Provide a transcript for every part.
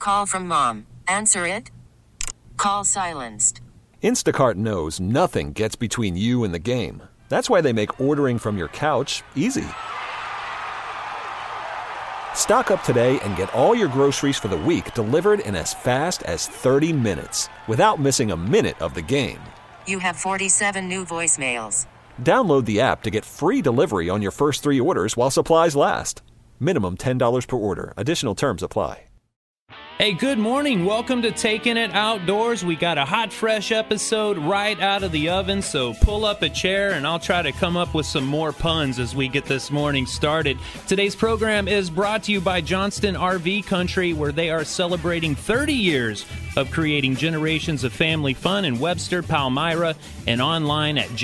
call from mom. Answer it. Call silenced. Instacart knows nothing gets between you and the game. That's why they make ordering from your couch easy. Stock up today and get all your groceries for the week delivered in as fast as 30 minutes without missing a minute of the game. You have 47 new voicemails. Download the app to get free delivery on your first 3 orders while supplies last. Minimum $10 per order. Additional terms apply. Hey, good morning. Welcome to Taking It Outdoors. We got a hot, fresh episode right out of the oven, so pull up a chair and I'll try to come up with some more puns as we get this morning started. Today's program is brought to you by Johnston RV Country, where they are celebrating 30 years of creating generations of family fun in Webster, Palmyra, and online at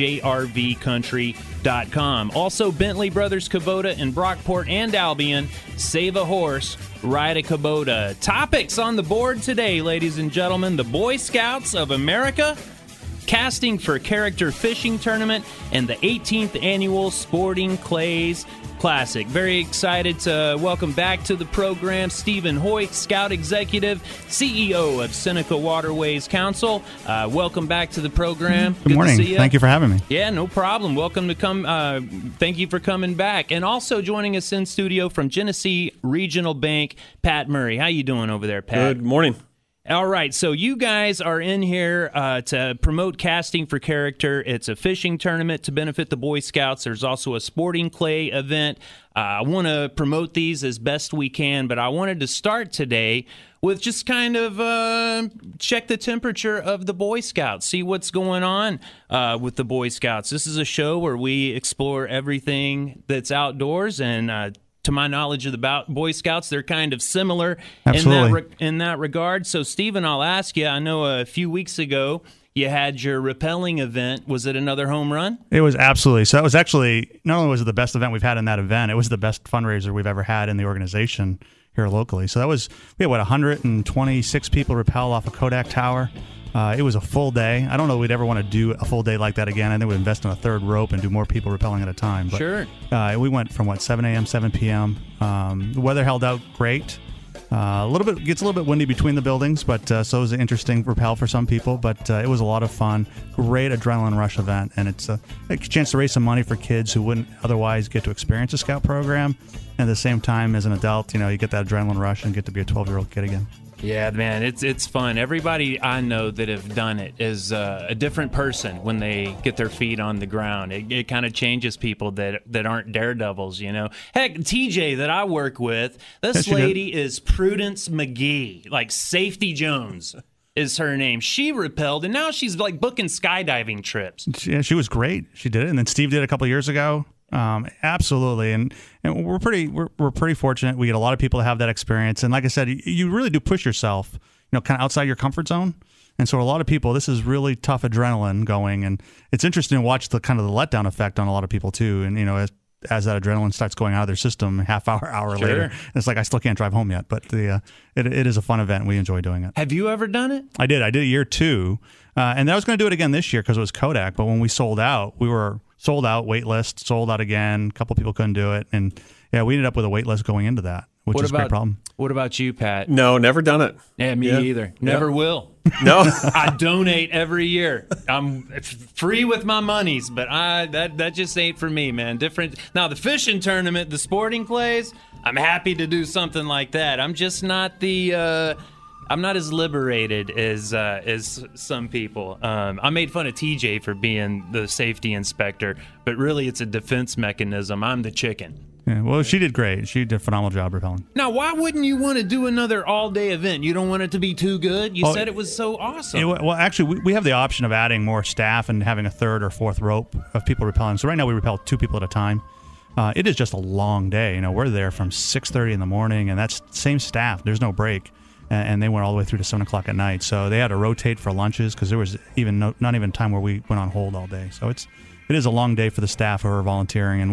jrvcountry.com. Also, Bentley Brothers Kubota in Brockport and Albion. Save a horse, ride a Kubota. Topics on the board today, ladies and gentlemen: the Boy Scouts of America, casting for character fishing tournament, and the 18th annual Sporting Clays Classic. Very excited to welcome back to the program Stephen Hoyt, Scout Executive, CEO of Seneca Waterways Council. Welcome back to the program. Good morning. To see you. Thank you for having me. Yeah, no problem. Welcome to come. Thank you for coming back. And also joining us in studio from Genesee Regional Bank, Pat Murray. How you doing over there, Pat? Good morning. All right, so you guys are in here to promote Casting for Character. It's a fishing tournament to benefit the Boy Scouts. There's also a sporting clay event. I want to promote these as best we can, but I wanted to start today with just kind of check the temperature of the Boy Scouts, see what's going on with the Boy Scouts. This is a show where we explore everything that's outdoors, and to my knowledge of the Boy Scouts, they're kind of similar in that regard. So, Stephen, I'll ask you, I know a few weeks ago you had your rappelling event. Was it another home run? It was absolutely. So that was actually, not only was it the best event we've had in that event, it was the best fundraiser we've ever had in the organization here locally. So we had, 126 people rappel off a Kodak Tower. It was a full day. I don't know that we'd ever want to do a full day like that again. I think we'd invest in a third rope and do more people rappelling at a time. But, sure. We went from 7 a.m., 7 p.m. The weather held out great. Gets a little bit windy between the buildings, but so it was an interesting rappel for some people. But it was a lot of fun. Great adrenaline rush event, and it's a chance to raise some money for kids who wouldn't otherwise get to experience a Scout program. And at the same time, as an adult, you get that adrenaline rush and get to be a 12-year-old kid again. Yeah, man, it's fun. Everybody I know that have done it is a different person when they get their feet on the ground. It kind of changes people that aren't daredevils, Heck, TJ that I work with, this lady is Prudence McGee, like Safety Jones is her name. She rappelled, and now she's like booking skydiving trips. Yeah, she was great. She did it, and then Steve did it a couple years ago. Absolutely, and we're pretty fortunate. We get a lot of people to have that experience, and like I said, you really do push yourself, kind of outside your comfort zone. And so a lot of people, this is really tough adrenaline going, and it's interesting to watch the kind of the letdown effect on a lot of people too. And as that adrenaline starts going out of their system, hour Sure. later, it's like I still can't drive home yet. But it is a fun event. We enjoy doing it. Have you ever done it? I did it year 2, and I was going to do it again this year because it was Kodak. But when we sold out, we were sold out, wait list, sold out again. A couple people couldn't do it. And yeah, we ended up with a wait list going into that, which is a great problem. What about you, Pat? No, never done it. Yeah, me either. Never will. No. I donate every year. I'm free with my monies, but that just ain't for me, man. Different. Now, the fishing tournament, the sporting clays, I'm happy to do something like that. I'm just not I'm not as liberated as some people. I made fun of TJ for being the safety inspector, but really it's a defense mechanism. I'm the chicken. Yeah, well, she did great. She did a phenomenal job rappelling. Now, why wouldn't you want to do another all-day event? You don't want it to be too good? You said it was so awesome. Well, actually, we have the option of adding more staff and having a third or fourth rope of people rappelling. So right now we rappel 2 people at a time. It is just a long day. We're there from 6:30 in the morning, and that's same staff. There's no break. And they went all the way through to 7 o'clock at night. So they had to rotate for lunches because there was not even time where we went on hold all day. So it is a long day for the staff who are volunteering. And we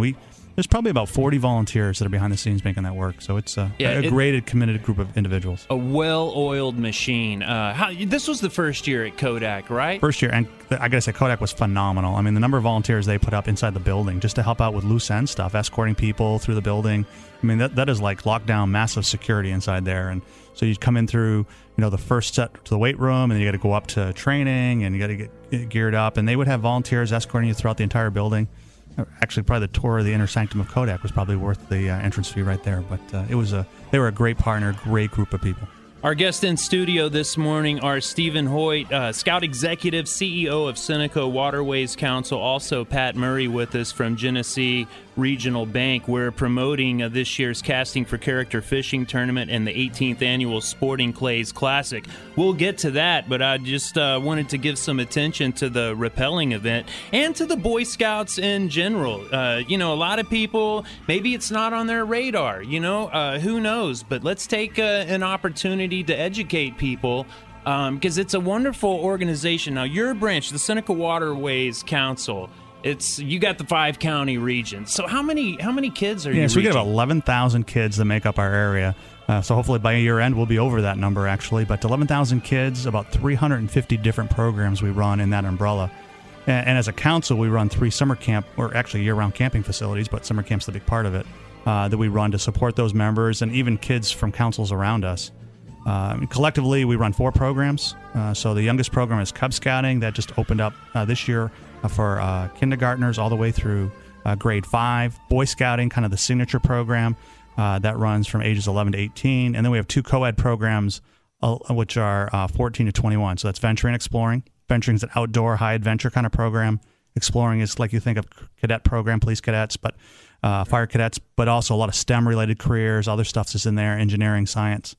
there's probably about 40 volunteers that are behind the scenes making that work. So it's a great, committed group of individuals. A well-oiled machine. This was the first year at Kodak, right? First year, and I got to say, Kodak was phenomenal. I mean, the number of volunteers they put up inside the building just to help out with loose end stuff, escorting people through the building. I mean, that is like lockdown, massive security inside there. And so you come in through, the first set to the weight room, and then you got to go up to training, and you got to get geared up. And they would have volunteers escorting you throughout the entire building. Actually, probably the tour of the inner sanctum of Kodak was probably worth the entrance fee right there. But they were a great partner, great group of people. Our guests in studio this morning are Stephen Hoyt, Scout Executive, CEO of Seneca Waterways Council, also Pat Murray with us from Genesee Regional Bank. We're promoting this year's Casting for Character Fishing Tournament and the 18th Annual Sporting Clays Classic. We'll get to that, but I just wanted to give some attention to the rappelling event and to the Boy Scouts in general. A lot of people, maybe it's not on their radar, who knows? But let's take an opportunity to educate people because it's a wonderful organization. Now, your branch, the Seneca Waterways Council, you got the 5-county region. So how many kids are you so we reaching? get about 11,000 kids that make up our area. So hopefully by year end we'll be over that number actually. But 11,000 kids, about 350 different programs we run in that umbrella. And as a council, we run 3 summer camp, or actually year-round camping facilities, but summer camp's the big part of it, that we run to support those members and even kids from councils around us. Collectively, we run 4 programs. So the youngest program is Cub Scouting. That just opened up this year for kindergartners all the way through grade 5. Boy Scouting, kind of the signature program, that runs from ages 11 to 18. And then we have 2 co-ed programs, which are 14 to 21. So that's Venturing and Exploring. Venturing is an outdoor, high-adventure kind of program. Exploring is like you think of cadet program, police cadets, but fire cadets, but also a lot of STEM-related careers, other stuff that's in there, engineering, science.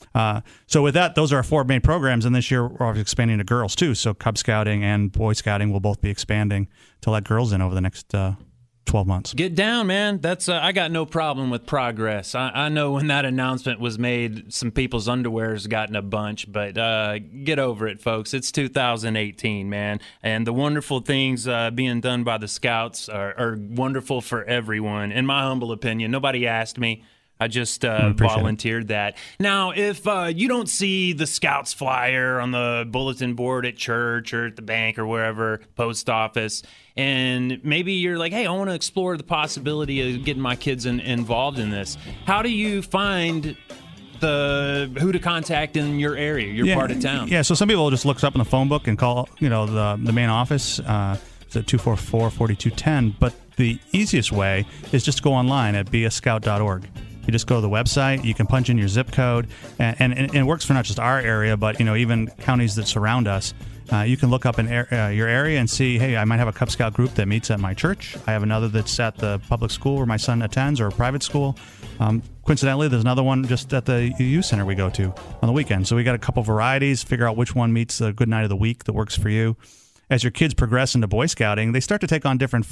So with that, those are our 4 main programs, and this year we're expanding to girls too. So Cub Scouting and Boy Scouting will both be expanding to let girls in over the next 12 months. Get down, man. That's I got no problem with progress. I know when that announcement was made, some people's underwear's gotten a bunch, but get over it, folks. It's 2018, man, and the wonderful things being done by the Scouts are wonderful for everyone, in my humble opinion. Nobody asked me. I just volunteered that. Now, if you don't see the Scouts flyer on the bulletin board at church or at the bank or wherever, post office, and maybe you're like, hey, I want to explore the possibility of getting my kids involved in this, how do you find who to contact in your area, your part of town? Yeah, so some people will just look up in the phone book and call the main office. It's at 244-4210. But the easiest way is just to go online at beascout.org. You just go to the website, you can punch in your zip code, and it works for not just our area, but even counties that surround us. You can look up in your area and see, hey, I might have a Cub Scout group that meets at my church. I have another that's at the public school where my son attends, or a private school. Coincidentally, there's another one just at the youth center we go to on the weekend. So we got a couple varieties, figure out which one meets a good night of the week that works for you. As your kids progress into Boy Scouting, they start to take on different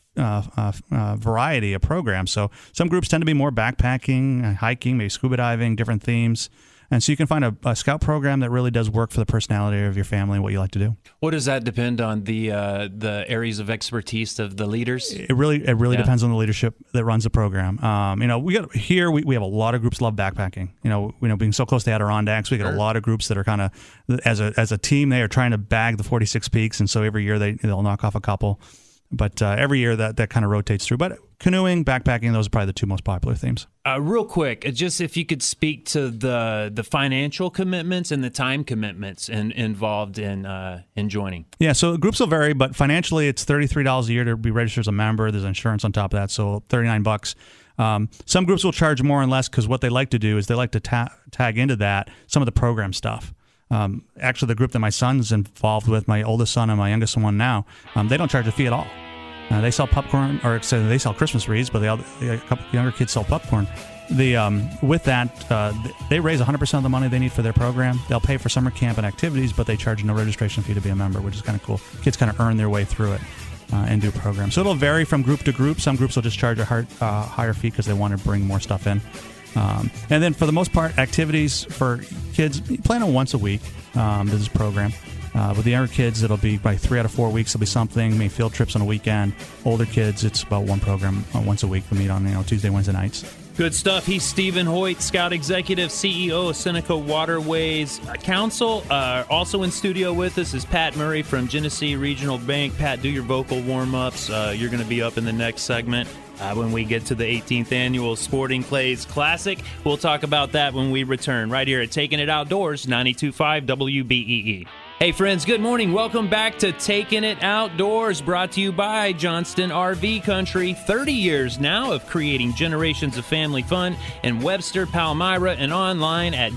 variety of programs. So some groups tend to be more backpacking, hiking, maybe scuba diving, different themes. And so you can find a scout program that really does work for the personality of your family and what you like to do. What does that depend on, the areas of expertise of the leaders? It really depends on the leadership that runs the program. We have a lot of groups love backpacking. Being so close to Adirondacks, we got a lot of groups that are kind of as a team, they are trying to bag the 46 peaks, and so every year they'll knock off a couple. But every year that kind of rotates through. But canoeing, backpacking, those are probably the 2 most popular themes. Real quick, just if you could speak to the financial commitments and the time commitments involved in joining. Yeah, so groups will vary, but financially it's $33 a year to be registered as a member. There's insurance on top of that, so $39. Some groups will charge more and less because what they like to do is they like to tag into that some of the program stuff. Actually, the group that my son's involved with, my oldest son and my youngest one now, they don't charge a fee at all. They sell popcorn, or they sell Christmas wreaths, but a couple younger kids sell popcorn. With that, they raise 100% of the money they need for their program. They'll pay for summer camp and activities, but they charge no registration fee to be a member, which is kind of cool. Kids kind of earn their way through it and do programs. So it'll vary from group to group. Some groups will just charge a higher fee because they want to bring more stuff in. And then for the most part, activities for kids, plan on once a week, this program. With the younger kids, it'll be by 3 out of 4 weeks. It'll be something. Maybe field trips on a weekend. Older kids, it's about one program once a week. We meet on Tuesday, Wednesday nights. Good stuff. He's Stephen Hoyt, Scout Executive, CEO of Seneca Waterways Council. Also in studio with us is Pat Murray from Genesee Regional Bank. Pat, do your vocal warm-ups. You're going to be up in the next segment when we get to the 18th Annual Sporting Clays Classic. We'll talk about that when we return right here at Taking It Outdoors, 92.5 WBEE. Hey friends, good morning. Welcome back to Taking It Outdoors, brought to you by Johnston RV Country. 30 years now of creating generations of family fun in Webster, Palmyra, and online at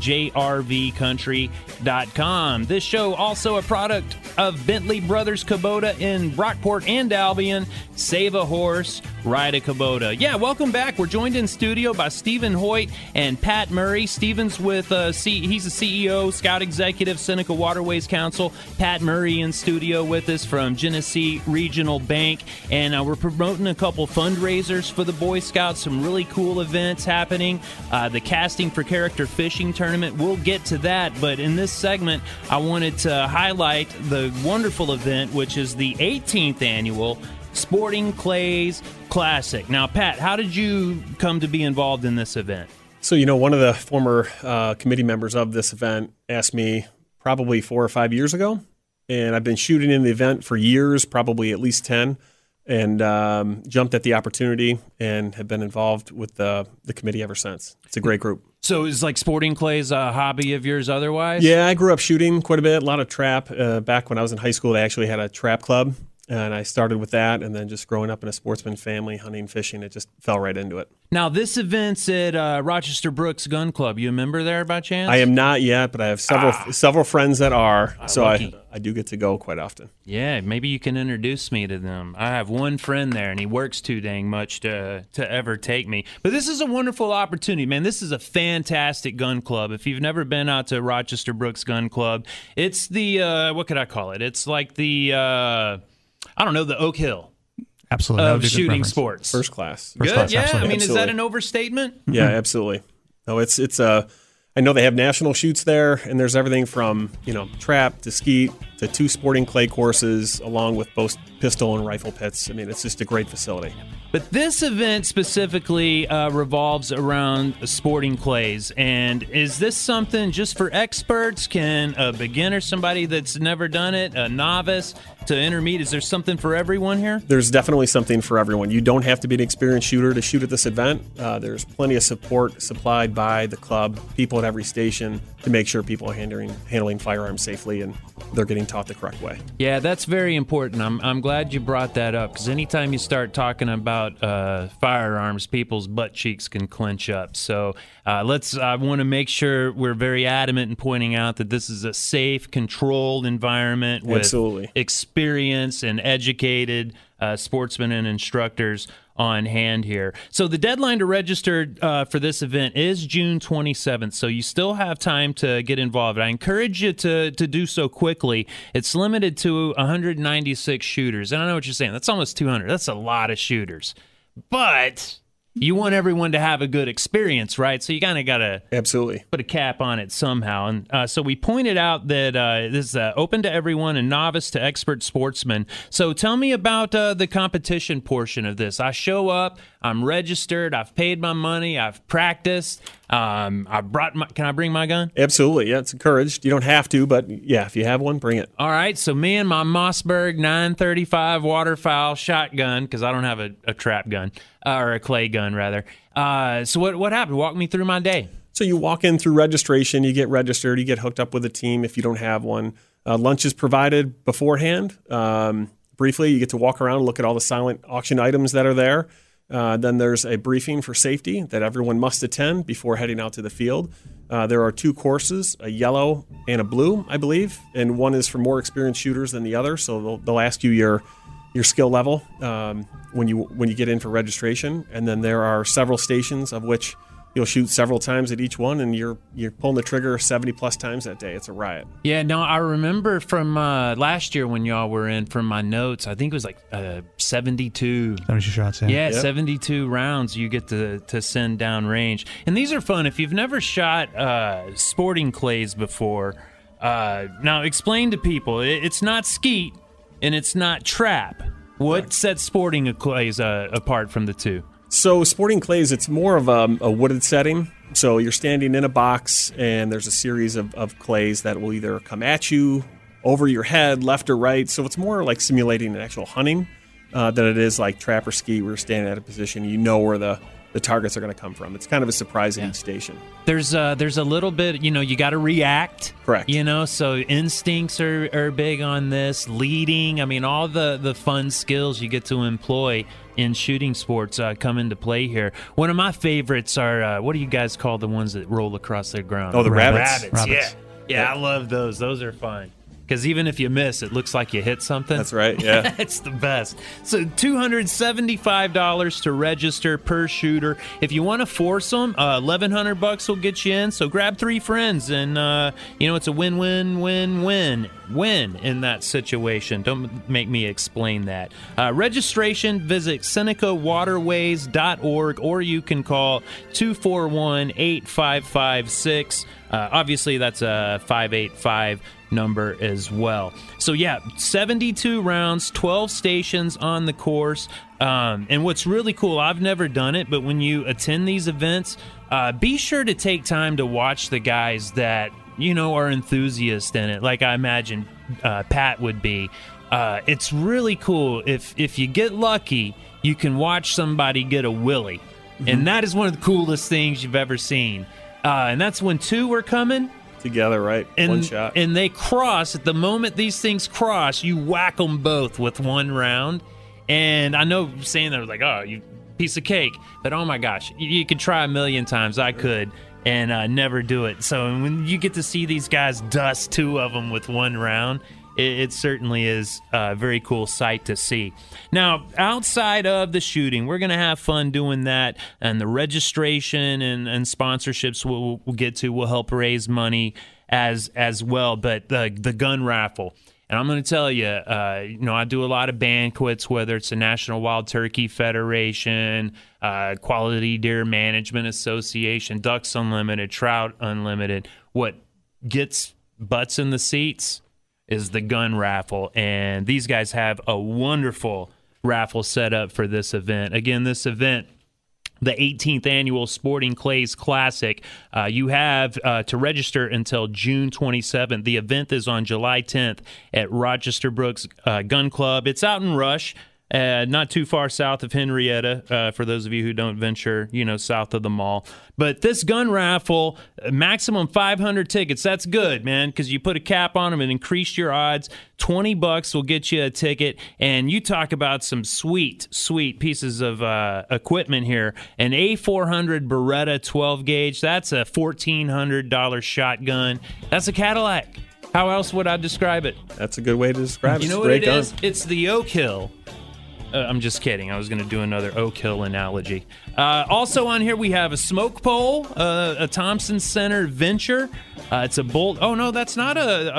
jrvcountry.com. This show also a product of Bentley Brothers Kubota in Rockport and Albion. Save a horse, ride a Kubota. Yeah, welcome back. We're joined in studio by Stephen Hoyt and Pat Murray. Stephen's with, he's the CEO, Scout Executive, Seneca Waterways Council. Pat Murray in studio with us from Genesee Regional Bank, and we're promoting a couple fundraisers for the Boy Scouts, some really cool events happening. The Casting for Character Fishing Tournament, we'll get to that, but in this segment, I wanted to highlight the wonderful event, which is the 18th Annual Sporting Clays Classic. Now, Pat, how did you come to be involved in this event? So, one of the former committee members of this event asked me probably 4 or 5 years ago, and I've been shooting in the event for years, probably at least 10, and jumped at the opportunity and have been involved with the committee ever since. It's a great group. So is like sporting clays a hobby of yours otherwise? Yeah, I grew up shooting quite a bit, a lot of trap. Back when I was in high school, they actually had a trap club, and I started with that, and then just growing up in a sportsman family, hunting, fishing, it just fell right into it. Now, this event's at Rochester Brooks Gun Club. You a member there by chance? I am not yet, but I have several friends that are, so I do get to go quite often. Yeah, maybe you can introduce me to them. I have one friend there, and he works too dang much to ever take me. But this is a wonderful opportunity, man. This is a fantastic gun club. If you've never been out to Rochester Brooks Gun Club, it's the, what could I call it? It's like the, the Oak Hill. Absolutely. Of shooting sports. First class. Good, class, yeah. absolutely. I mean, Absolutely. is that an overstatement? Yeah, absolutely. No, it's I know they have national shoots there, and there's everything from, trap to skeet to 2 sporting clay courses, along with both pistol and rifle pits. I mean, it's just a great facility. But this event specifically revolves around sporting clays. And is this something just for experts? Can a beginner, somebody that's never done it, a novice to intermediate, is there something for everyone here? There's definitely something for everyone. You don't have to be an experienced shooter to shoot at this event. There's plenty of support supplied by the club, people at every station, to make sure people are handling firearms safely and they're getting taught the correct way. Yeah, that's very important. I'm glad you brought that up, because anytime you start talking about firearms, people's butt cheeks can clench up. So I want to make sure we're very adamant in pointing out that this is a safe, controlled environment with Absolutely. experienced and educated sportsmen and instructors on hand here. So the deadline to register for this event is June 27th, so you still have time to get involved. I encourage you to do so quickly. It's limited to 196 shooters, and I know what you're saying. That's almost 200. That's a lot of shooters. But you want everyone to have a good experience, right? So you kind of got to Absolutely. put a cap on it somehow. And so we pointed out that this is open to everyone, and novice to expert sportsmen. So tell me about the competition portion of this. I show up, I'm registered, I've paid my money, I've practiced. Can I bring my gun? Absolutely. Yeah, it's encouraged. You don't have to, but yeah, if you have one, bring it. All right, so me and my Mossberg 935 waterfowl shotgun, because I don't have a trap gun, or a clay gun, rather. So what happened? Walk me through my day. So you walk in through registration, you get registered, you get hooked up with a team if you don't have one. Lunch is provided beforehand. Briefly, you get to walk around and look at all the silent auction items that are there. Then there's a briefing for safety that everyone must attend before heading out to the field. There are 2 courses, a yellow and a blue, I believe, and one is for more experienced shooters than the other. So they'll ask you your skill level when you get in for registration. And then there are several stations of which you'll shoot several times at each one, and you're pulling the trigger 70 plus times that day. It's a riot. Yeah, no, I remember from last year when y'all were in, from my notes, I think it was like 72. 72 shots, yeah. Yeah, yep. 72 rounds you get to send down range. And these are fun. If you've never shot sporting clays before, Now, explain to people, it's not skeet and it's not trap. What sets sporting clays apart from the two? So sporting clays, it's more of a wooded setting. So you're standing in a box, and there's a series of clays that will either come at you, over your head, left or right. So it's more like simulating an actual hunting than it is like trap or skeet, where you're standing at a position, you know where the targets are going to come from. It's kind of a surprise at each station. There's a little bit, you got to react. Correct. So instincts are big on this. Leading, all the fun skills you get to employ in shooting sports come into play here. One of my favorites are, what do you guys call the ones that roll across the ground? Oh, the rabbits. Yeah, I love those. Those are fun. Because even if you miss, it looks like you hit something. That's right, yeah. It's the best. So $275 to register per shooter. If you want to force them, $1,100 will get you in. So grab 3 friends, and it's a win-win-win-win in that situation. Don't make me explain that. Registration, visit SenecaWaterways.org, or you can call 241-8556. Obviously, that's a 585 number as well. So 72 rounds, 12 stations on the course. And what's really cool, I've never done it, but when you attend these events, be sure to take time to watch the guys that are enthusiasts in it, like I imagine Pat would be. It's really cool. If you get lucky, you can watch somebody get a willy. Mm-hmm. And that is one of the coolest things you've ever seen. And that's when 2 were coming together, right? One shot. And they cross. At the moment these things cross, you whack them both with 1 round. And I know saying that was like, oh, you piece of cake. But oh my gosh, you could try a million times. I could. And never do it. So when you get to see these guys dust 2 of them with 1 round, it certainly is a very cool sight to see. Now, outside of the shooting, we're going to have fun doing that, and the registration and sponsorships we'll get to will help raise money as well. But the gun raffle, and I'm going to tell you, I do a lot of banquets, whether it's the National Wild Turkey Federation, Quality Deer Management Association, Ducks Unlimited, Trout Unlimited. What gets butts in the seats is the gun raffle, and these guys have a wonderful raffle set up for this event. Again, this event, the 18th Annual Sporting Clays Classic, you have to register until June 27th. The event is on July 10th at Rochester Brooks Gun Club. It's out in Rush, not too far south of Henrietta, for those of you who don't venture, south of the mall. But this gun raffle, maximum 500 tickets. That's good, man, because you put a cap on them and increase your odds. $20 will get you a ticket. And you talk about some sweet pieces of equipment here. An A400 Beretta 12 gauge. That's a $1,400 shotgun. That's a Cadillac. How else would I describe it? That's a good way to describe it. You know what it is? It's the Oak Hill. I'm just kidding. I was going to do another Oak Hill analogy. Also on here, we have a smoke pole, a Thompson Center Venture. It's a bolt. Oh, no, that's not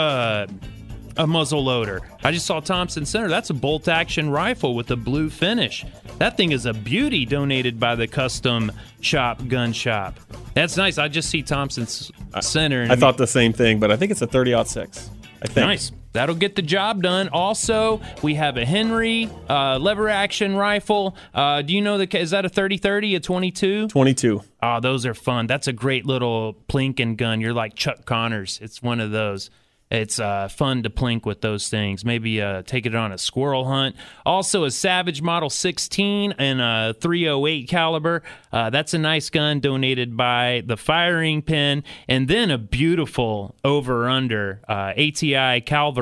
a muzzle loader. I just saw Thompson Center. That's a bolt action rifle with a blue finish. That thing is a beauty, donated by the Custom Shop Gun Shop. That's nice. I just see Thompson Center. I thought the same thing, but I think it's a 30-06. I think. Nice. That'll get the job done. Also, we have a Henry lever action rifle. Do you know is that a 30-30, a 22? 22. Oh, those are fun. That's a great little plinking gun. You're like Chuck Connors. It's one of those. It's fun to plink with those things. Maybe take it on a squirrel hunt. Also, a Savage Model 16 and a .308 caliber. That's a nice gun, donated by the Firing Pin. And then a beautiful over-under ATI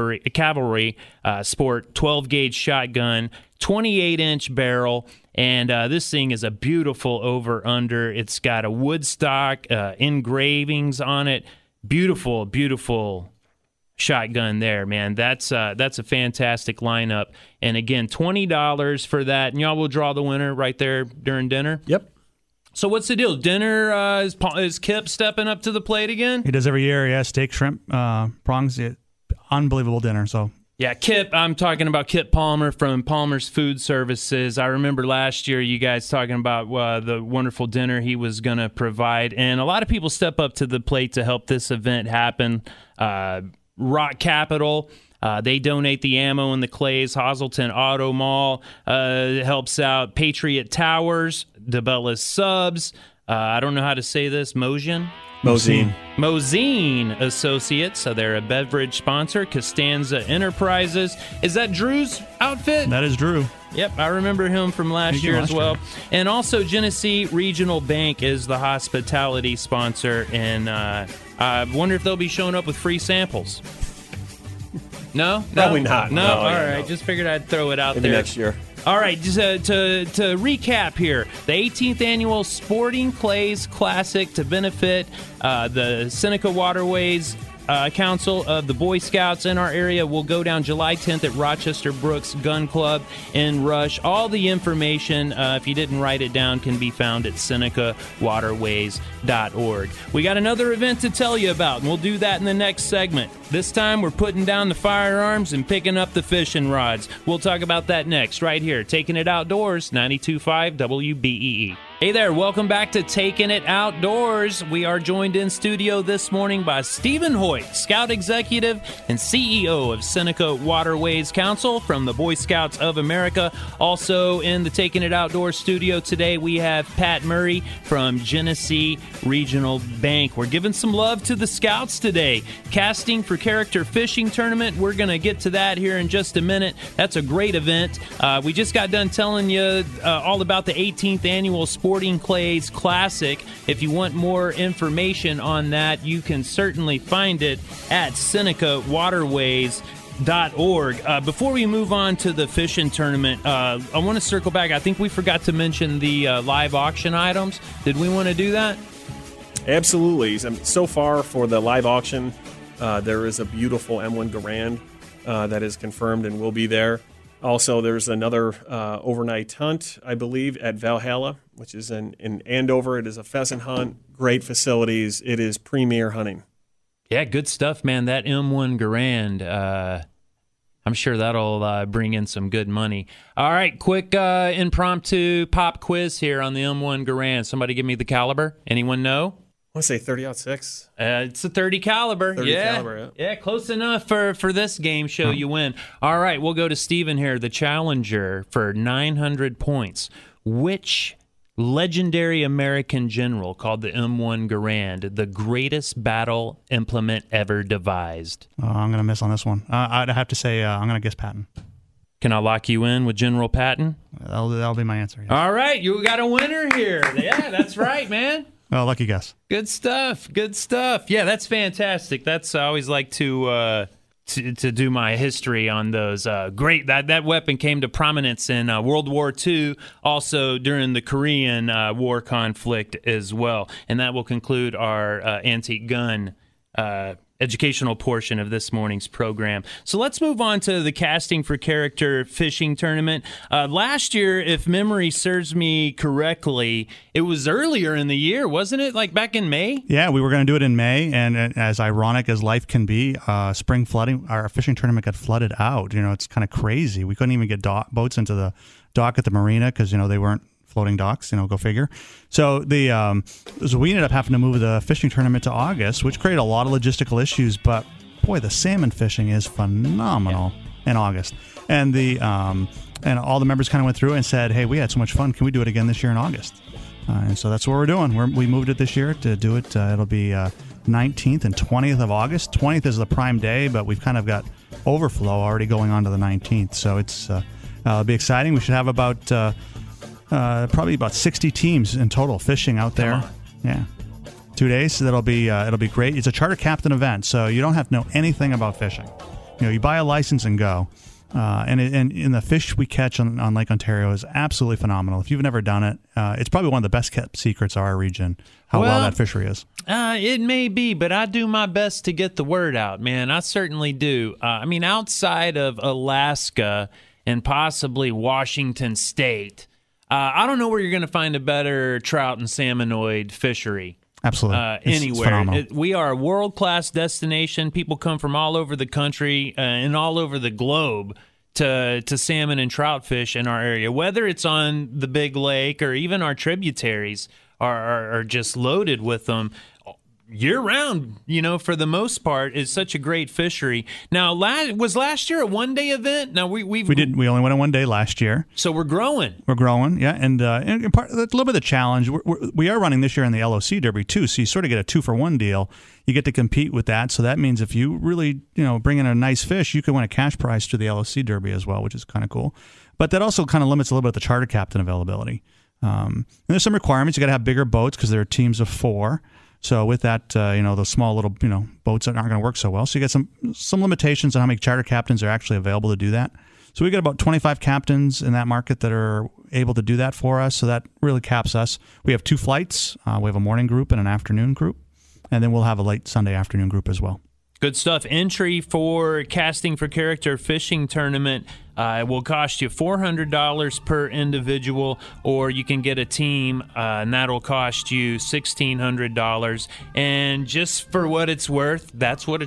Cavalry Sport 12-gauge shotgun, 28-inch barrel. And this thing is a beautiful over-under. It's got a woodstock engravings on it. Beautiful, beautiful shotgun there, man. That's a fantastic lineup. And again, $20 for that. And y'all will draw the winner right there during dinner. Yep. So what's the deal? Dinner, is Kip stepping up to the plate again? He does every year. Yeah, steak, shrimp, prongs. Unbelievable dinner. So yeah, Kip, I'm talking about Kip Palmer from Palmer's Food Services. I remember last year you guys talking about the wonderful dinner he was going to provide. And a lot of people step up to the plate to help this event happen. Rock Capital. They donate the ammo and the clays. Hosselton Auto Mall helps out. Patriot Towers, DeBellis Subs. I don't know how to say this. Mosine Associates. So they're a beverage sponsor. Costanza Enterprises. Is that Drew's outfit? That is Drew. Yep, I remember him from last year as well. And also, Genesee Regional Bank is the hospitality sponsor. And I wonder if they'll be showing up with free samples. No? Probably not. No? No, All yeah, right, no. just figured I'd throw it out Maybe there. next year. All right, just to recap here, the 18th Annual Sporting Clays Classic to benefit the Seneca Waterways Council of the Boy Scouts in our area will go down July 10th at Rochester Brooks Gun Club in Rush. All the information, if you didn't write it down, can be found at SenecaWaterways.org. We got another event to tell you about, and we'll do that in the next segment. This time, we're putting down the firearms and picking up the fishing rods. We'll talk about that next, right here. Taking It Outdoors, 92.5 WBEE. Hey there, welcome back to Taking It Outdoors. We are joined in studio this morning by Stephen Hoyt, Scout Executive and CEO of Seneca Waterways Council from the Boy Scouts of America. Also in the Taking It Outdoors studio today, we have Pat Murray from Genesee Regional Bank. We're giving some love to the Scouts today. Casting for Character Fishing Tournament, we're going to get to that here in just a minute. That's a great event. We just got done telling you all about the 18th Annual Sporting Clays Classic. If you want more information on that, you can certainly find it at SenecaWaterways.org. Before we move on to the fishing tournament, I want to circle back. I think we forgot to mention the live auction items. Did we want to do that? Absolutely. So far for the live auction, there is a beautiful M1 Garand that is confirmed and will be there. Also, there's another overnight hunt, I believe, at Valhalla, which is in Andover. It is a pheasant hunt, great facilities. It is premier hunting. Yeah, good stuff, man. That M1 Garand, I'm sure that'll bring in some good money. All right, quick impromptu pop quiz here on the M1 Garand. Somebody give me the caliber. Anyone know? I want to say 30-06. It's a 30 caliber. 30 caliber, yeah, close enough for this game show. You win. All right, we'll go to Steven here, the challenger for 900 points. Which legendary American general called the M1 Garand the greatest battle implement ever devised? I'm going to miss on this one. I'd have to say I'm going to guess Patton. Can I lock you in with General Patton? That'll be my answer. Yes. All right, you got a winner here. Yeah, that's right, man. Oh, lucky guess. Good stuff. Good stuff. Yeah, that's fantastic. I always like to do my history on those. Great. That weapon came to prominence in World War II, also during the Korean War conflict as well. And that will conclude our anti-gun educational portion of this morning's program. So let's move on to the Casting for Character Fishing Tournament. Last year, if memory serves me correctly, it was earlier in the year, wasn't it? Like back in May? Yeah, we were going to do it in May, and as ironic as life can be, spring flooding, our fishing tournament got flooded out. It's kind of crazy. We couldn't even get boats into the dock at the marina because, they weren't floating docks, go figure. So we ended up having to move the fishing tournament to August, which created a lot of logistical issues. But boy, the salmon fishing is phenomenal in August. And and all the members kind of went through and said, "Hey, we had so much fun. Can we do it again this year in August?" And so that's what we're doing. We moved it this year to do it. It'll be 19th and 20th of August. 20th is the prime day, but we've kind of got overflow already going on to the 19th. So it'll be exciting. We should have about probably about 60 teams in total fishing out there. Yeah, 2 days. So it'll be great. It's a charter captain event, so you don't have to know anything about fishing. You buy a license and go. And the fish we catch on Lake Ontario is absolutely phenomenal. If you've never done it, it's probably one of the best kept secrets of our region. How well that fishery is. It may be, but I do my best to get the word out, man. I certainly do. Outside of Alaska and possibly Washington State, I don't know where you're going to find a better trout and salmonoid fishery. Absolutely. Anywhere. We are a world-class destination. People come from all over the country and all over the globe to salmon and trout fish in our area. Whether it's on the big lake or even our tributaries are just loaded with them. year-round, for the most part, is such a great fishery. Now, was last year a one-day event? Now, we only went on one day last year. So we're growing. We're growing, yeah. And part, a little bit of the challenge, we are running this year in the LOC Derby, too, so you sort of get a 2-for-1 deal. You get to compete with that, so that means if you really, bring in a nice fish, you can win a cash prize to the LOC Derby as well, which is kind of cool. But that also kind of limits a little bit the charter captain availability. And there's some requirements. You got to have bigger boats because there are teams of 4. So with that, those small little, boats aren't going to work so well. So you get some limitations on how many charter captains are actually available to do that. So we get about 25 captains in that market that are able to do that for us. So that really caps us. We have 2 flights. We have a morning group and an afternoon group. And then we'll have a late Sunday afternoon group as well. Good stuff. Entry for Casting for Character Fishing Tournament will cost you $400 per individual, or you can get a team, and that'll cost you $1,600. And just for what it's worth, that's what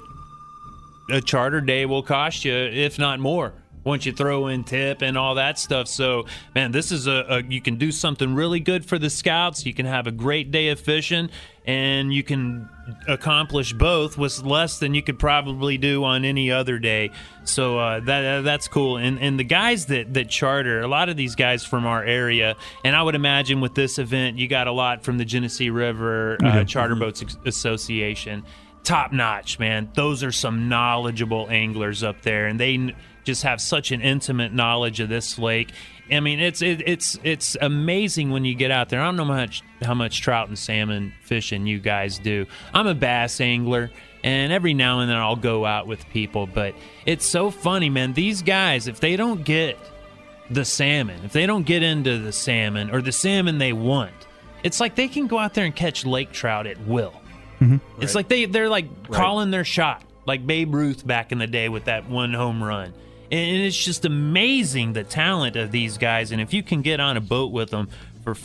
a charter day will cost you, if not more, once you throw in tip and all that stuff. So, man, this is you can do something really good for the scouts. You can have a great day of fishing, and you can accomplish both with less than you could probably do on any other day. So that's cool. And the guys that charter, a lot of these guys from our area, and I would imagine with this event, you got a lot from the Genesee River Charter Boats Association. Top notch, man. Those are some knowledgeable anglers up there, and they just have such an intimate knowledge of this lake. I mean, it's amazing when you get out there. I don't know how much trout and salmon fishing you guys do. I'm a bass angler, and every now and then I'll go out with people, but it's so funny, man. These guys, if they don't get the salmon, if they don't get into the salmon or the salmon they want, it's like they can go out there and catch lake trout at will. Mm-hmm. It's like they're like calling their shot, like Babe Ruth back in the day with that one home run. And it's just amazing the talent of these guys. And if you can get on a boat with them for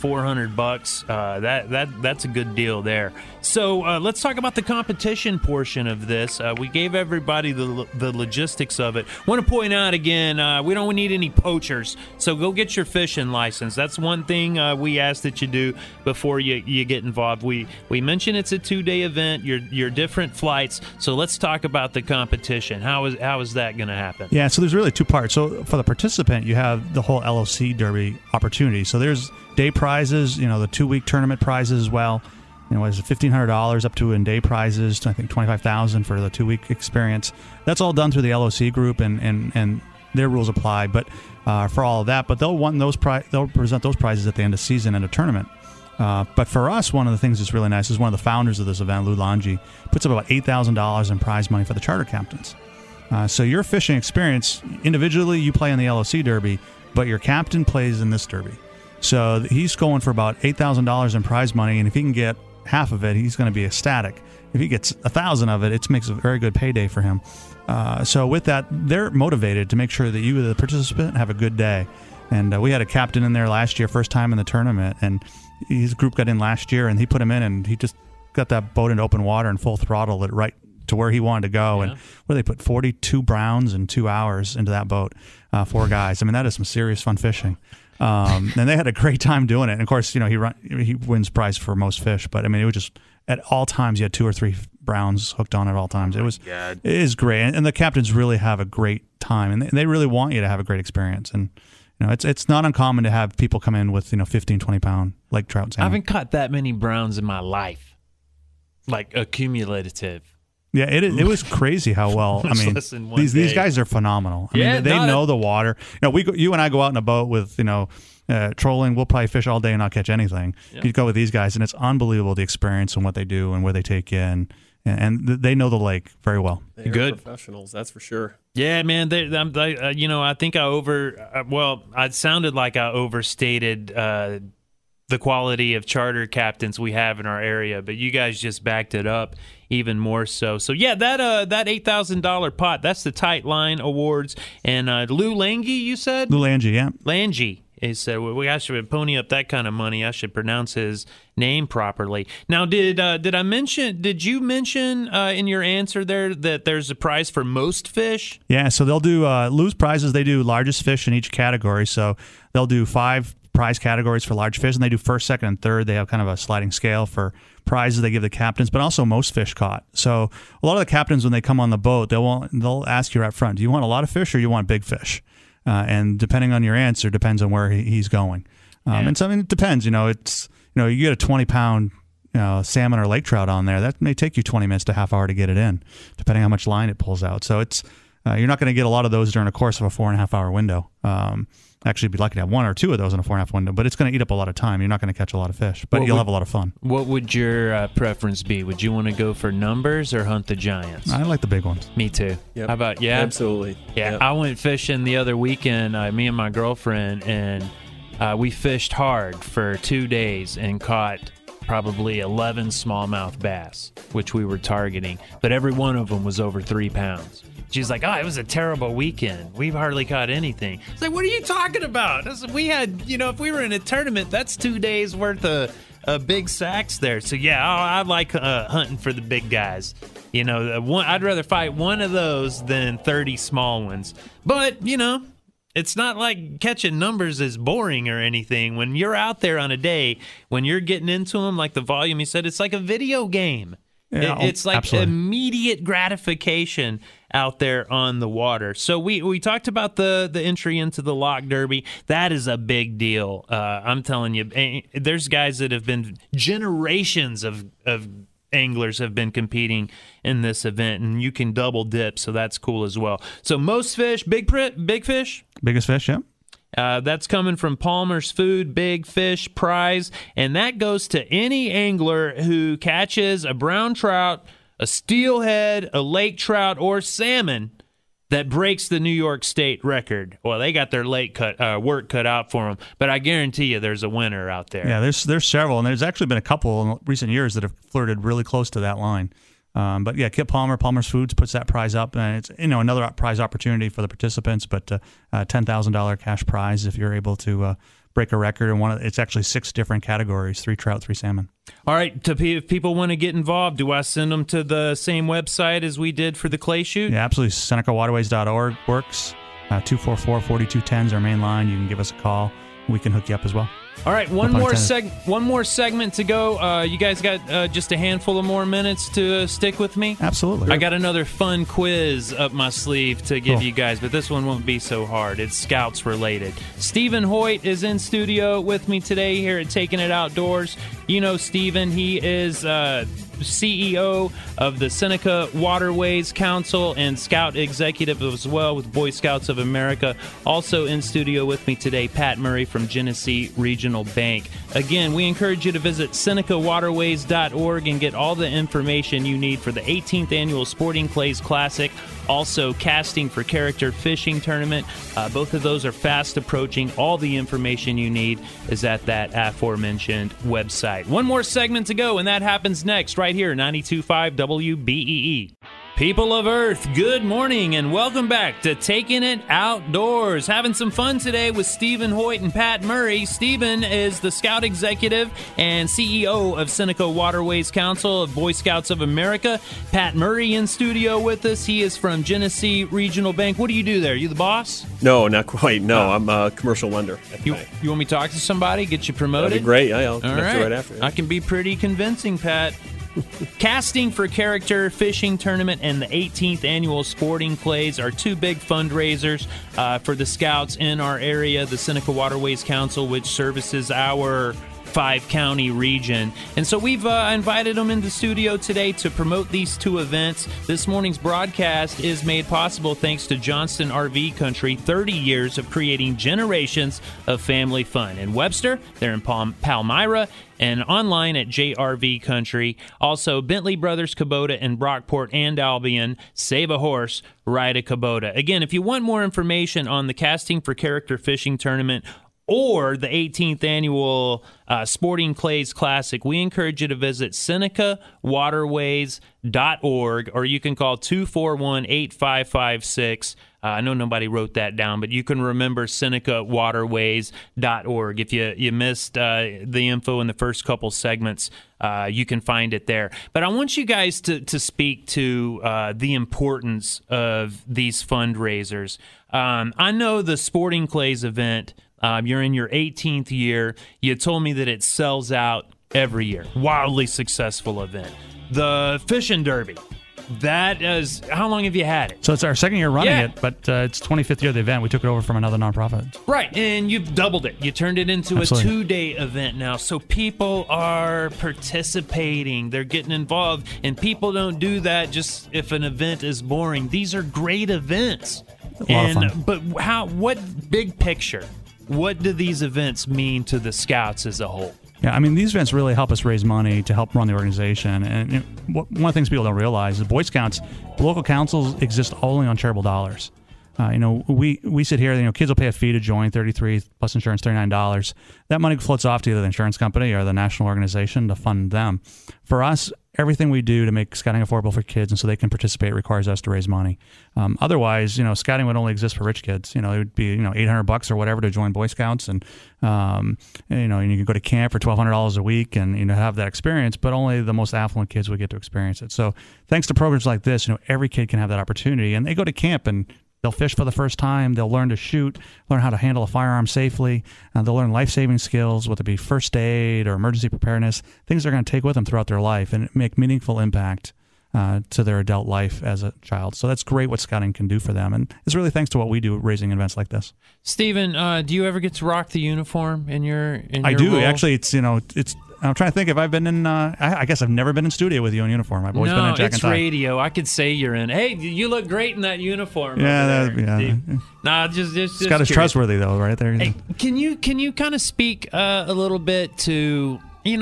$400, that's a good deal there. So let's talk about the competition portion of this. We gave everybody the logistics of it. Want to point out again, we don't need any poachers, so go get your fishing license. That's one thing we ask that you do before you get involved. We mentioned it's a 2-day event. Your different flights. So let's talk about the competition. How is that going to happen? Yeah, so there's really 2 parts. So for the participant, you have the whole LOC Derby opportunity. So there's day prizes, the 2-week tournament prizes as well. It's $1,500 up to in day prizes, I think $25,000 for the 2-week experience. That's all done through the LOC group, and their rules apply. But for all of that, but they'll present those prizes at the end of season and a tournament. But for us, one of the things that's really nice is one of the founders of this event, Lou Lange, puts up about $8,000 in prize money for the charter captains. So your fishing experience, individually, you play in the LOC Derby, but your captain plays in this derby. So he's going for about $8,000 in prize money, and if he can get half of it, he's going to be ecstatic. If he gets 1,000 of it, it makes a very good payday for him. So with that, they're motivated to make sure that you, the participant, have a good day. And we had a captain in there last year, first time in the tournament, and his group got in last year, and he put him in, and he just got that boat into open water and full throttle it right to where he wanted to go. Yeah. And where they put 42 browns in 2 hours into that boat, 4 guys. I mean, that is some serious fun fishing. And they had a great time doing it. And of course, he wins prize for most fish. But I mean, it was just at all times you had 2 or 3 browns hooked on at all times. It is great, and the captains really have a great time, and they really want you to have a great experience. And it's not uncommon to have people come in with 15, 20 pound lake trout salmon. I haven't caught that many browns in my life, like accumulative. Yeah, it was crazy how well. I mean, these guys are phenomenal. I mean, they know the water. You and I go out in a boat with trolling. We'll probably fish all day and not catch anything. Yeah. You go with these guys, and it's unbelievable the experience and what they do and where they take in, and they know the lake very well. They're good professionals, that's for sure. Yeah, man. I think I sounded like I overstated the quality of charter captains we have in our area, but you guys just backed it up even more so. So yeah, that $8,000 pot, that's the Tight Line Awards. And Lou Lange, you said? Lou Lange, yeah. Lange. He said, I should pony up that kind of money. I should pronounce his name properly. Now, did you mention in your answer there that there's a prize for most fish? Yeah, so they'll do Lou's prizes. They do largest fish in each category. So they'll do 5 prize categories for large fish, and they do first, second, and third. They have kind of a sliding scale for prizes they give the captains, but also most fish caught. So a lot of the captains, when they come on the boat, they'll ask you right front, do you want a lot of fish or you want big fish? And depending on your answer, depends on where he's going. And so, I mean, it depends. You get a 20-pound salmon or lake trout on there. That may take you 20 minutes to half hour to get it in, depending how much line it pulls out. So it's you're not going to get a lot of those during the course of a 4.5 hour window. Actually, you'd be lucky to have one or two of those in a 4.5 window, but it's going to eat up a lot of time. You're not going to catch a lot of fish, but you'll have a lot of fun. What would your preference be? Would you want to go for numbers or hunt the giants? I like the big ones. Me too. Yep. How about Absolutely. Yeah, Yep. I went fishing the other weekend, me and my girlfriend, and we fished hard for 2 days and caught probably 11 smallmouth bass, which we were targeting, but every one of them was over 3 pounds. She's like, it was a terrible weekend. We've hardly caught anything. It's like, what are you talking about? We had, if we were in a tournament, that's 2 days worth of big sacks there. So, yeah, I like hunting for the big guys. I'd rather fight one of those than 30 small ones. But, it's not like catching numbers is boring or anything. When you're out there on a day, when you're getting into them, like the volume you said, it's like a video game. Yeah, It's like absolutely. immediate gratification out there on the water. So we talked about the entry into the Lock Derby. That is a big deal. I'm telling you, there's guys that have been generations of anglers have been competing in this event, and you can double dip, so that's cool as well. So most fish, big fish? Biggest fish, yeah. That's coming from Palmer's Food Big Fish Prize, and that goes to any angler who catches a brown trout, a steelhead, a lake trout, or salmon that breaks the New York State record. Well, they got their work cut out for them, but I guarantee you there's a winner out there. Yeah, there's several, and there's actually been a couple in recent years that have flirted really close to that line. But yeah, Kip Palmer, Palmer's Foods puts that prize up, and it's another prize opportunity for the participants. But $10,000 cash prize if you're able to break a record. And it's actually 6 different categories: 3 trout, 3 salmon. All right, if people want to get involved, do I send them to the same website as we did for the clay shoot? Yeah, absolutely. SenecaWaterways.org works. 244-4210 is our main line. You can give us a call. We can hook you up as well. All right, one more segment to go. You guys got just a handful of more minutes to stick with me? Absolutely. I got another fun quiz up my sleeve to give you guys, but this one won't be so hard. It's Scouts related. Stephen Hoyt is in studio with me today here at Taking It Outdoors. You know Stephen, he is CEO of the Seneca Waterways Council and Scout Executive as well with Boy Scouts of America. Also in studio with me today, Pat Murray from Genesee Regional Bank. Again, we encourage you to visit SenecaWaterways.org and get all the information you need for the 18th Annual Sporting Clays Classic, also Casting for Character Fishing Tournament. Both of those are fast approaching. All the information you need is at that aforementioned website. One more segment to go, and that happens next right here, 92.5 WBEE. People of Earth, good morning and welcome back to Taking It Outdoors. Having some fun today with Stephen Hoyt and Pat Murray. Stephen is the Scout Executive and CEO of Seneca Waterways Council of Boy Scouts of America. Pat Murray in studio with us. He is from Genesee Regional Bank. What do you do there? You the boss? No, not quite. No, I'm a commercial lender at the You bank. want me to talk to somebody, get you promoted? That'd be great. I'll All connect you right after. I can be pretty convincing, Pat. Casting for Character Fishing Tournament and the 18th Annual Sporting Clays are 2 big fundraisers for the Scouts in our area. The Seneca Waterways Council, which services our 5-county region. And so we've invited them into studio today to promote these 2 events. This morning's broadcast is made possible thanks to Johnston RV Country, 30 years of creating generations of family fun. In Webster, they're in Palmyra, and online at JRV Country. Also, Bentley Brothers Kubota in Brockport and Albion. Save a horse, ride a Kubota. Again, if you want more information on the Casting for Character Fishing Tournament or the 18th Annual Sporting Clays Classic, we encourage you to visit SenecaWaterways.org, or you can call 241-8556. I know nobody wrote that down, but you can remember SenecaWaterways.org. If you missed the info in the first couple segments, you can find it there. But I want you guys to speak to the importance of these fundraisers. I know the Sporting Clays event You're in your 18th year. You told me that it sells out every year. Wildly successful event. The Fishing Derby. That is, how long have you had it? So it's our second year running it, but it's 25th year of the event. We took it over from another nonprofit. Right, and you've doubled it. You turned it into Absolutely. a 2-day event now. So people are participating. They're getting involved. And people don't do that just if an event is boring. These are great events. A lot of fun. But what big picture, what do these events mean to the Scouts as a whole? Yeah, I mean, these events really help us raise money to help run the organization. And one of the things people don't realize is Boy Scouts, local councils exist only on charitable dollars. We sit here, kids will pay a fee to join, $33 plus insurance, $39. That money floats off to either the insurance company or the national organization to fund them. For us, everything we do to make scouting affordable for kids and so they can participate requires us to raise money. Otherwise, scouting would only exist for rich kids. It would be, $800 or whatever to join Boy Scouts, and you can go to camp for $1,200 a week and have that experience. But only the most affluent kids would get to experience it. So thanks to programs like this, every kid can have that opportunity, and they go to camp and they'll fish for the first time. They'll learn to shoot, learn how to handle a firearm safely. They'll learn life-saving skills, whether it be first aid or emergency preparedness, things they're going to take with them throughout their life and make meaningful impact to their adult life as a child. So that's great what scouting can do for them. And it's really thanks to what we do raising events like this. Stephen, do you ever get to rock the uniform in your I do. role? Actually, it's I'm trying to think if I've been in. I guess I've never been in studio with you in uniform. I've always been in jacket and tie. No, it's radio. I could say you're in. Hey, you look great in that uniform. Yeah, over there. Nah, just Scott is curious. trustworthy though, right there. Hey, can you kind of speak a little bit to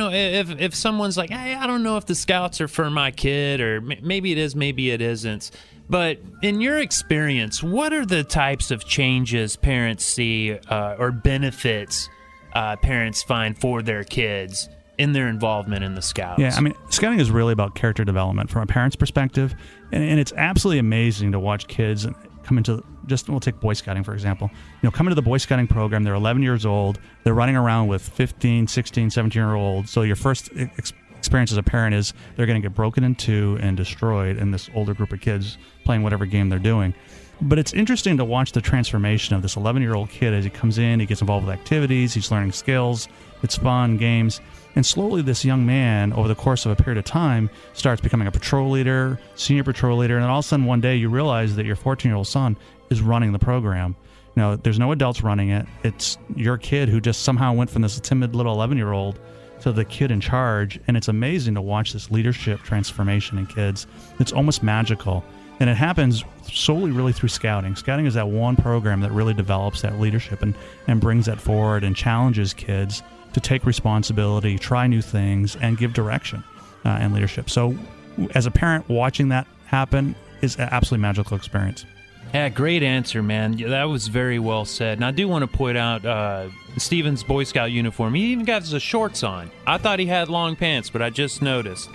if someone's like, hey, I don't know if the Scouts are for my kid, or maybe it is, maybe it isn't. But in your experience, what are the types of changes parents see or benefits parents find for their kids in their involvement in the Scouts? Yeah, I mean, scouting is really about character development from a parent's perspective, and it's absolutely amazing to watch kids come into, we'll take Boy Scouting, for example. Come into the Boy Scouting program, they're 11 years old, they're running around with 15, 16, 17-year-olds, so your first experience as a parent is they're going to get broken in two and destroyed in this older group of kids playing whatever game they're doing. But it's interesting to watch the transformation of this 11-year-old kid as he comes in, he gets involved with activities, he's learning skills, it's fun, games, and slowly this young man, over the course of a period of time, starts becoming a patrol leader, senior patrol leader, and then all of a sudden one day you realize that your 14-year-old son is running the program. There's no adults running it. It's your kid who just somehow went from this timid little 11-year-old to the kid in charge, and it's amazing to watch this leadership transformation in kids. It's almost magical. And it happens solely really through scouting. Scouting is that one program that really develops that leadership and brings that forward and challenges kids to take responsibility, try new things, and give direction and leadership. So as a parent, watching that happen is an absolutely magical experience. Yeah, great answer, man. That was very well said. And I do want to point out Stephen's Boy Scout uniform. He even got his shorts on. I thought he had long pants, but I just noticed.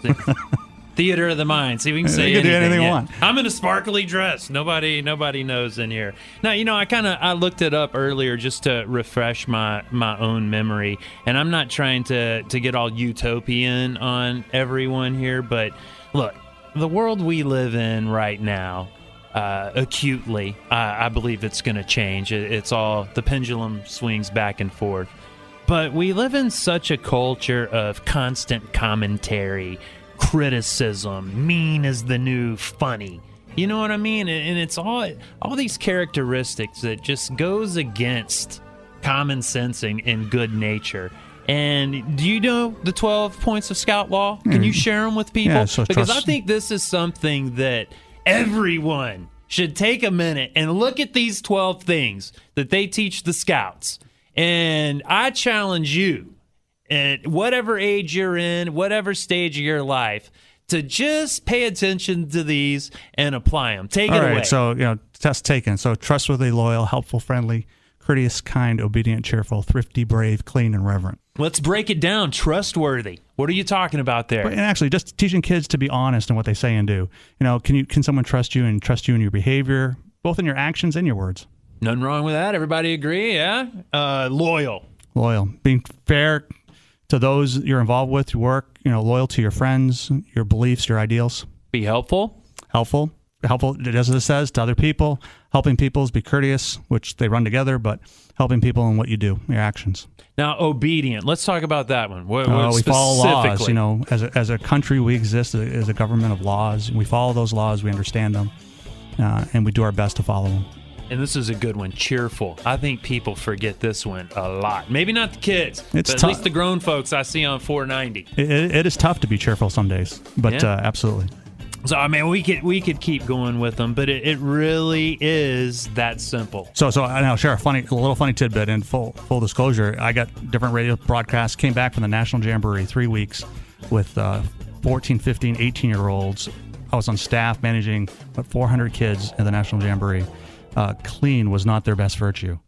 Theater of the mind. See, we can say anything you want. I'm in a sparkly dress. Nobody knows in here. Now, I looked it up earlier just to refresh my own memory, and I'm not trying to get all utopian on everyone here, but look, the world we live in right now, acutely, I believe it's going to change. It's all, the pendulum swings back and forth. But we live in such a culture of constant commentary, criticism, mean is the new funny. You know what I mean? And it's all these characteristics that just goes against common sense and good nature. And do you know the 12 points of Scout Law? Can you share them with people? Yeah, so because I think this is something that everyone should take a minute and look at these 12 things that they teach the Scouts. And I challenge you, at whatever age you're in, whatever stage of your life, to just pay attention to these and apply them. Take it away. All right, so, test taken. So trustworthy, loyal, helpful, friendly, courteous, kind, obedient, cheerful, thrifty, brave, clean, and reverent. Let's break it down. Trustworthy. What are you talking about there? And actually, just teaching kids to be honest in what they say and do. Can someone trust you in your behavior, both in your actions and your words? Nothing wrong with that. Everybody agree, yeah? Loyal. Loyal. Being fair to those you're involved with, your work, loyal to your friends, your beliefs, your ideals. Be helpful. Helpful. helpful, as it says, to other people. Helping people is be courteous, which they run together, but helping people in what you do, your actions. Now, obedient. Let's talk about that one. What we follow laws. specifically? As a country, we exist as a government of laws. We follow those laws. We understand them, and we do our best to follow them. And this is a good one, cheerful. I think people forget this one a lot. Maybe not the kids, It's but tough. at least the grown folks I see on 490. It is tough to be cheerful some days, but Yeah. absolutely. So, I mean, we could keep going with them, but it really is that simple. So I know, share a little funny tidbit. In full disclosure, I got different radio broadcasts. Came back from the National Jamboree 3 weeks with 14, 15, 18-year-olds. I was on staff managing 400 kids at the National Jamboree. Clean was not their best virtue.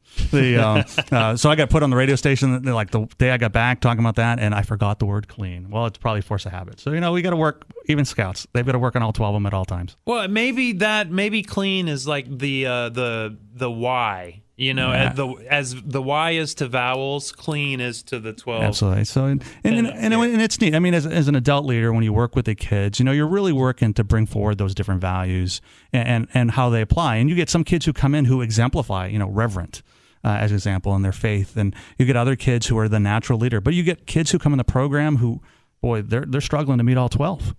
So I got put on the radio station like the day I got back talking about that, and I forgot the word clean. Well, it's probably force of habit. So, we got to work, even scouts, they've got to work on all 12 of them at all times. Well, maybe clean is like the Y. Yeah. As the Y is to vowels, clean is to the 12. Absolutely. So, and it's neat. I mean, as an adult leader, when you work with the kids, you're really working to bring forward those different values and how they apply. And you get some kids who come in who exemplify, reverent. As an example, in their faith, and you get other kids who are the natural leader, but you get kids who come in the program who, boy, they're struggling to meet all 12.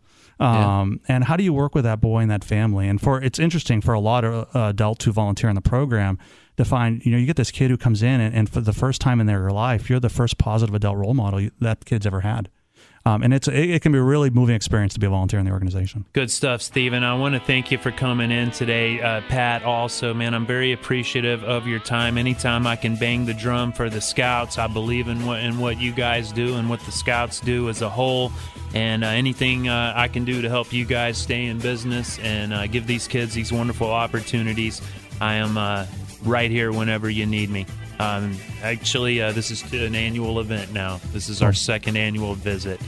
And how do you work with that boy and that family? And it's interesting for a lot of adults who volunteer in the program to find, you get this kid who comes in and for the first time in their life, you're the first positive adult role model that kid's ever had. And it can be a really moving experience to be a volunteer in the organization. Good stuff, Stephen. I want to thank you for coming in today. Pat, also, man, I'm very appreciative of your time. Anytime I can bang the drum for the Scouts, I believe in what you guys do and what the Scouts do as a whole. And anything I can do to help you guys stay in business and give these kids these wonderful opportunities, I am right here whenever you need me. Actually, this is an annual event now. This is our second annual visit.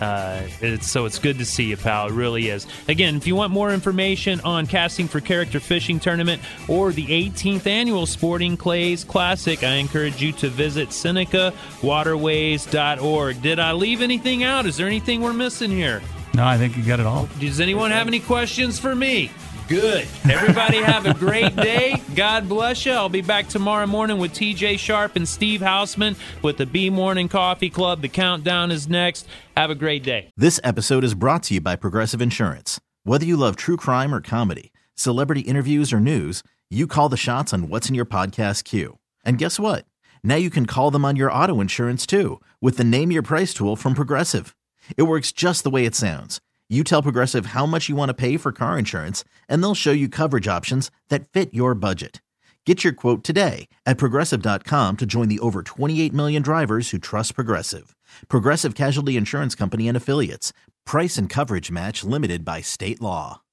It's good to see you, pal. It really is. Again, if you want more information on Casting for Character Fishing Tournament or the 18th Annual Sporting Clays Classic, I encourage you to visit SenecaWaterways.org. Did I leave anything out? Is there anything we're missing here? No, I think you got it all. Does anyone have any questions for me? Good. Everybody have a great day. God bless you. I'll be back tomorrow morning with TJ Sharp and Steve Hausman with the B Morning Coffee Club. The countdown is next. Have a great day. This episode is brought to you by Progressive Insurance. Whether you love true crime or comedy, celebrity interviews or news, you call the shots on what's in your podcast queue. And guess what? Now you can call them on your auto insurance too with the Name Your Price tool from Progressive. It works just the way it sounds. You tell Progressive how much you want to pay for car insurance, and they'll show you coverage options that fit your budget. Get your quote today at Progressive.com to join the over 28 million drivers who trust Progressive. Progressive Casualty Insurance Company and Affiliates. Price and coverage match limited by state law.